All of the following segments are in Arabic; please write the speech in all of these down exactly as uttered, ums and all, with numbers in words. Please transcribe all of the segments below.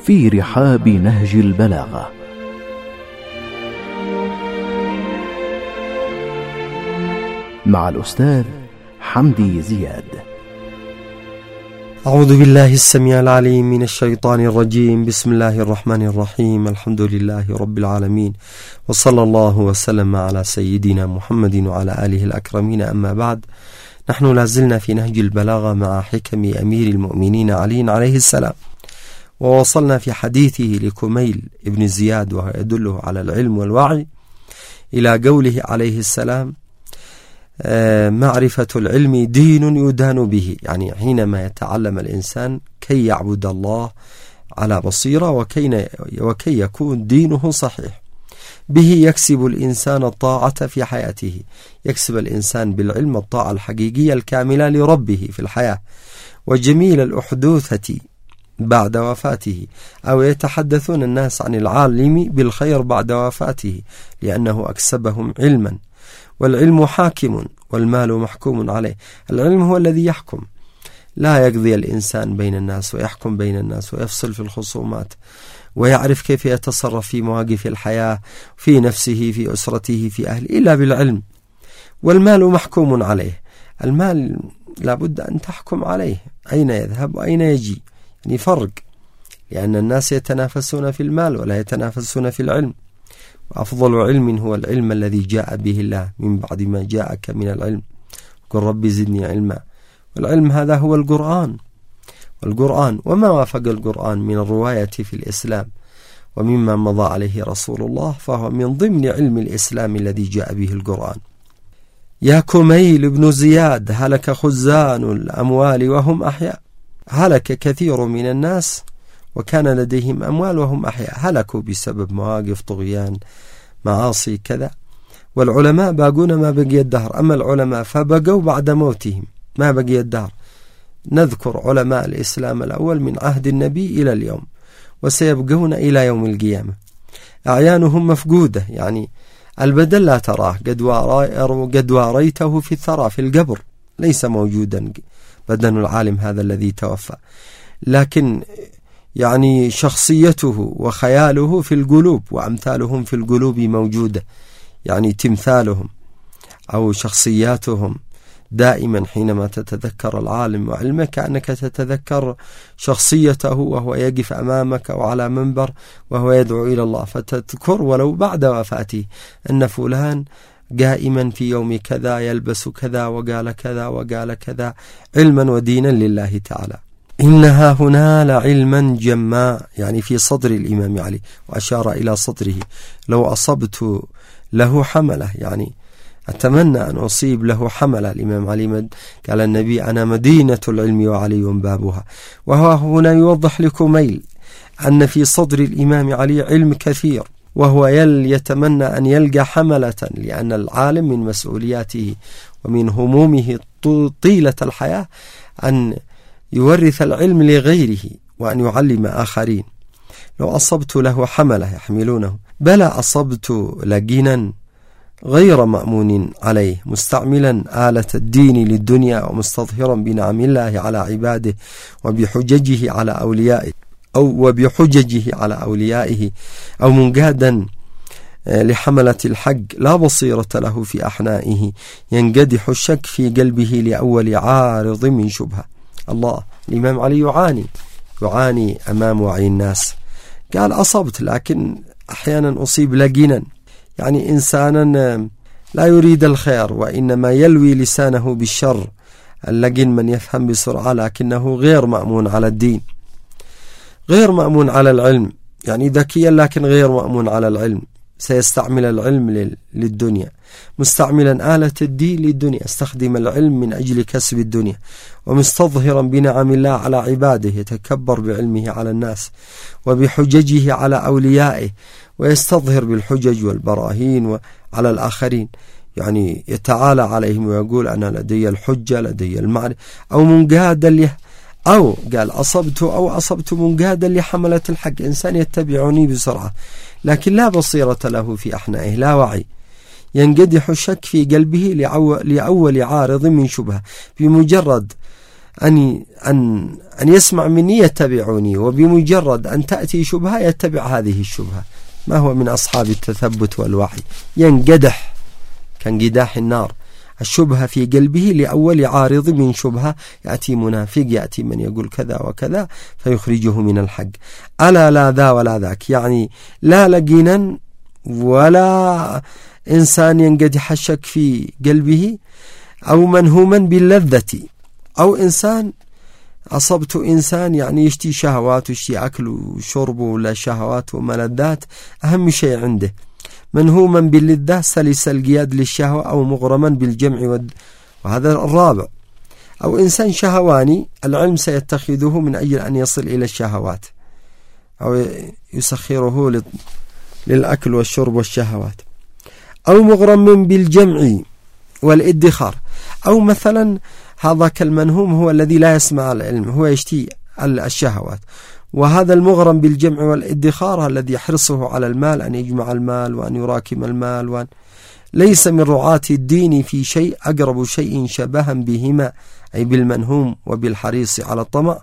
في رحاب نهج البلاغة. مع الأستاذ حمدي زياد. أعوذ بالله السميع العليم من الشيطان الرجيم. بسم الله الرحمن الرحيم. الحمد لله رب العالمين، وصلى الله وسلم على سيدنا محمد وعلى آله الأكرمين. أما بعد، نحن لازلنا في نهج البلاغة مع حكم أمير المؤمنين علي عليه السلام، ووصلنا في حديثه لكميل ابن زياد وهو يدله على العلم والوعي إلى قوله عليه السلام: معرفة العلم دين يدان به، يعني حينما يتعلم الإنسان كي يعبد الله على بصيرة وكي, وكي يكون دينه صحيح. به يكسب الإنسان الطاعة في حياته، يكسب الإنسان بالعلم الطاعة الحقيقية الكاملة لربه في الحياة، وجميل الأحدوثة بعد وفاته، أو يتحدثون الناس عن العالم بالخير بعد وفاته لأنه أكسبهم علما. والعلم حاكم والمال محكوم عليه. العلم هو الذي يحكم، لا يقضي الإنسان بين الناس ويحكم بين الناس ويفصل في الخصومات ويعرف كيف يتصرف في مواقف الحياة، في نفسه، في أسرته، في أهله، إلا بالعلم. والمال محكوم عليه. المال لابد أن تحكم عليه، أين يذهب وأين يجي، يعني فرق، لأن الناس يتنافسون في المال ولا يتنافسون في العلم. وأفضل علم هو العلم الذي جاء به الله من بعد ما جاءك من العلم. قل ربي زدني علما. والعلم هذا هو القرآن، والقرآن وما وافق القرآن من الرواية في الإسلام ومما مضى عليه رسول الله فهو من ضمن علم الإسلام الذي جاء به القرآن. يا كميل ابن زياد، هلك خزان الأموال وهم أحياء. هلك كثير من الناس وكان لديهم أموال وهم أحياء، هلكوا بسبب مواقف، طغيان، معاصي، كذا. والعلماء باقون ما بقي الدهر. أما العلماء فبقوا بعد موتهم، ما بقي الدهر. نذكر علماء الإسلام الأول من عهد النبي إلى اليوم، وسيبقون إلى يوم القيامة. أعيانهم مفقودة، يعني البدل لا تراه، قد واريته في الثرى في القبر، ليس موجودا بدن العالم هذا الذي توفى، لكن يعني شخصيته وخياله في القلوب، وأمثالهم في القلوب موجودة، يعني تمثالهم أو شخصياتهم دائما حينما تتذكر العالم وعلمه كأنك تتذكر شخصيته وهو يقف أمامك أو على منبر وهو يدعو إلى الله، فتذكر ولو بعد وفاته أن فلان قائما في يوم كذا يلبس كذا وقال كذا وقال كذا، علما ودينا لله تعالى. إنها هنا لعلما جما، يعني في صدر الإمام علي، وأشار إلى صدره. لو أصبت له حملة، يعني أتمنى أن أصيب له حملة. الإمام علي قال النبي: أنا مدينة العلم وعلي بابها. وهو هنا يوضح لكميل أن في صدر الإمام علي علم كثير، وهو يل يتمنى أن يلقى حملة، لأن العالم من مسؤولياته ومن همومه طيلة الحياة أن يورث العلم لغيره وأن يعلم آخرين. لو أصبت له حملة يحملونه، بلى أصبت لقينا غير مأمون عليه، مستعملا آلة الدين للدنيا، ومستظهرا بنعم الله على عباده وبحججه على أوليائه أو وبحججه على أوليائه، أو منقادا لحملة الحق لا بصيرة له في أحنائه، ينقدح الشك في قلبه لأول عارض من شبهة. الله، الإمام علي يعاني يعاني أمام وعي الناس. قال: أصبت، لكن أحيانا أصيب لقينا، يعني إنسانا لا يريد الخير وإنما يلوي لسانه بالشر. اللقين من يفهم بسرعة، لكنه غير مأمون على الدين، غير مأمون على العلم، يعني ذكيا لكن غير مأمون على العلم. سيستعمل العلم للدنيا، مستعملا آلة الدين للدنيا، استخدم العلم من أجل كسب الدنيا، ومستظهرا بنعم الله على عباده، يتكبر بعلمه على الناس وبحججه على أوليائه، ويستظهر بالحجج والبراهين على الآخرين، يعني يتعالى عليهم ويقول: أنا لدي الحجة، لدي المعرفة. أو منقادا له، أو قال أصبت أو أصبت منقادا لحملة الحق، إنسان يتبعني بسرعة لكن لا بصيرة له في أحنائه، لا وعي، ينقدح الشك في قلبه لأول عارض من شبهة. بمجرد أن أن أن يسمع مني يتبعني، وبمجرد أن تأتي شبهة يتبع هذه الشبهة. ما هو من أصحاب التثبت والوحي، ينقدح كانقداح النار الشبهة في قلبه لأول عارض من شبهة، يأتي منافق، يأتي من يقول كذا وكذا فيخرجه من الحق. ألا لا ذا ولا ذاك، يعني لا لقينا ولا إنسان ينقدح الشك في قلبه، أو منهوما باللذة، أو إنسان أصبت إنسان يعني يشتي شهوات ويشتي أكل وشرب ولا شهوات وملذات أهم شيء عنده، منهوما باللذة سلس القياد للشهوة، أو مغرما بالجمع والد... وهذا الرابع. أو إنسان شهواني العلم سيتخذه من أجل أن يصل إلى الشهوات، أو يسخره لل... للأكل والشرب والشهوات. أو مغرم بالجمع والادخار، أو مثلا هذا كالمنهوم هو الذي لا يسمع العلم، هو يشتي الشهوات، وهذا المغرم بالجمع والادخار الذي يحرصه على المال، أن يجمع المال وأن يراكم المال، وأن ليس من رعاة الدين في شيء أقرب شيء شبها بهما، أي بالمنهوم وبالحريص على الطمع،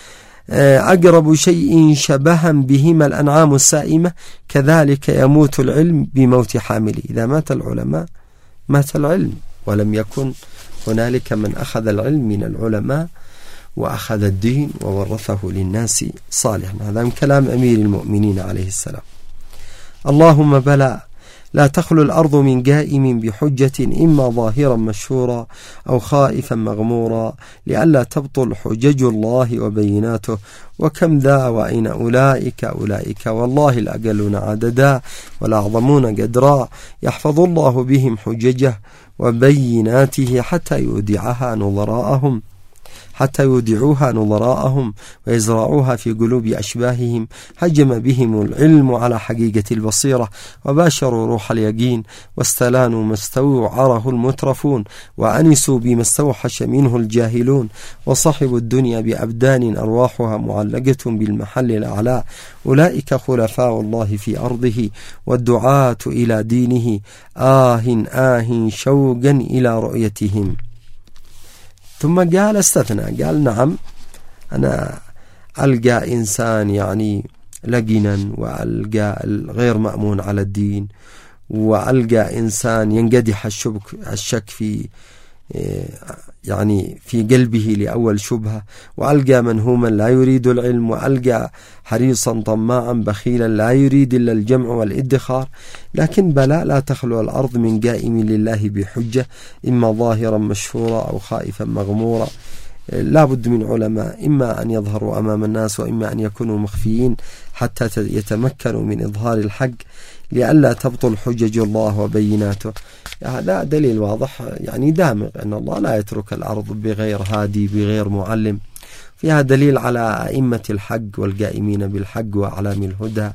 أقرب شيء شبها بهما الأنعام السائمة، كذلك يموت العلم بموت حامله. إذا مات العلماء مات العلم، ولم يكن هنالك من أخذ العلم من العلماء وأخذ الدين وورثه للناس صالحا. هذا من كلام أمير المؤمنين عليه السلام. اللهم بلى، لا تخلو الأرض من قائم بحجة إما ظاهرا مشهورا أو خائفا مغمورا، لئلا تبطل حجج الله وبيناته، وكم ذا وأين أولئك أولئك والله الأقلون عددا والأعظمون قدرا، يحفظ الله بهم حججه وبيناته حتى يودعها نظراءهم حتى يودعوها نظراءهم ويزرعوها في قلوب أشباههم. هجم بهم العلم على حقيقة البصيرة، وباشروا روح اليقين، واستلانوا ما استوعره المترفون، وأنسوا بما استوحش منه الجاهلون، وصحبوا الدنيا بأبدان أرواحها معلقة بالمحل الأعلى. أولئك خلفاء الله في أرضه والدعاة إلى دينه، آه آه شوقا إلى رؤيتهم. ثم قال استثنى، قال نعم أنا ألقى إنسان يعني لقنا، وألقى غير مأمون على الدين، وألقى إنسان ينقدح الشك, الشك في يعني في قلبه لأول شبهة، وألقى منهوما لا يريد العلم، وألقى حريصا طماعا بخيلا لا يريد إلا الجمع والادخار. لكن بلا، لا تخلو الأرض من قائم لله بحجة إما ظاهرا مشهورا أو خائفا مغمورا. لا بد من علماء، إما أن يظهروا أمام الناس، وإما أن يكونوا مخفيين حتى يتمكنوا من إظهار الحق، لئلا تبطل حجج الله وبيناته. هذا دليل واضح يعني دامغ أن الله لا يترك الأرض بغير هادي بغير معلم. فيها دليل على أئمة الحق والقائمين بالحق وأعلام الهدى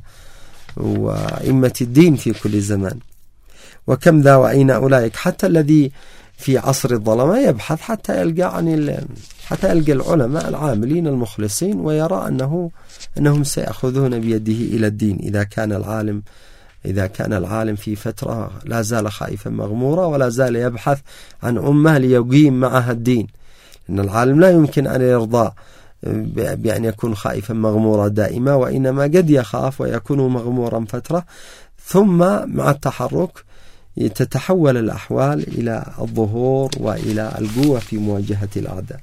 وأئمة الدين في كل زمان. وكم ذا وأين أولئك، حتى الذي في عصر الظلمة يبحث حتى يلقى عن حتى يلقى العلماء العاملين المخلصين، ويرى أنه أنهم سيأخذون بيده إلى الدين. إذا كان العالم إذا كان العالم في فترة لا زال خائفا مغمورا، ولا زال يبحث عن أمة ليقيم معها الدين، لأن العالم لا يمكن أن يرضى بأن يكون خائفا مغمورا دائما، وإنما قد يخاف ويكون مغمورا فترة، ثم مع التحرك تتحول الأحوال إلى الظهور وإلى القوة في مواجهة الأعداء.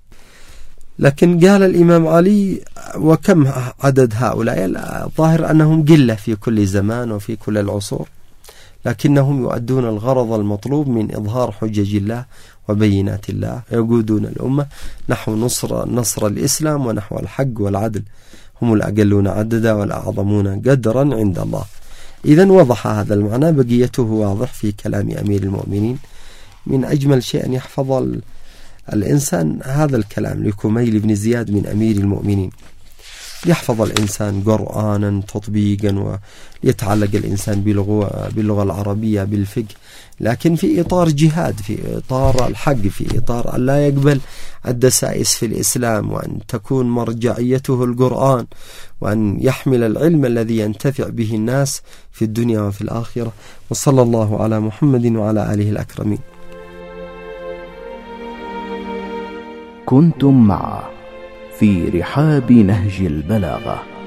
لكن قال الإمام علي: وكم عدد هؤلاء؟ الظاهر أنهم قلة في كل زمان وفي كل العصور، لكنهم يؤدون الغرض المطلوب من إظهار حجج الله وبينات الله، يقودون الأمة نحو نصر, نصر الإسلام ونحو الحق والعدل. هم الأقلون عددا والأعظمون قدرا عند الله. إذن وضح هذا المعنى، بقيته واضح في كلام أمير المؤمنين. من أجمل شيء أن يحفظ الإنسان هذا الكلام لكميل بن زياد من أمير المؤمنين، يحفظ الإنسان قرآنا تطبيقا، ويتعلق الإنسان باللغة, باللغة العربية بالفقه، لكن في إطار جهاد، في إطار الحق، في إطار أن لا يقبل الدسائس في الإسلام، وأن تكون مرجعيته القرآن، وأن يحمل العلم الذي ينتفع به الناس في الدنيا وفي الآخرة. وصلى الله على محمد وعلى آله الأكرمين. كنتم مع في رحاب نهج البلاغة.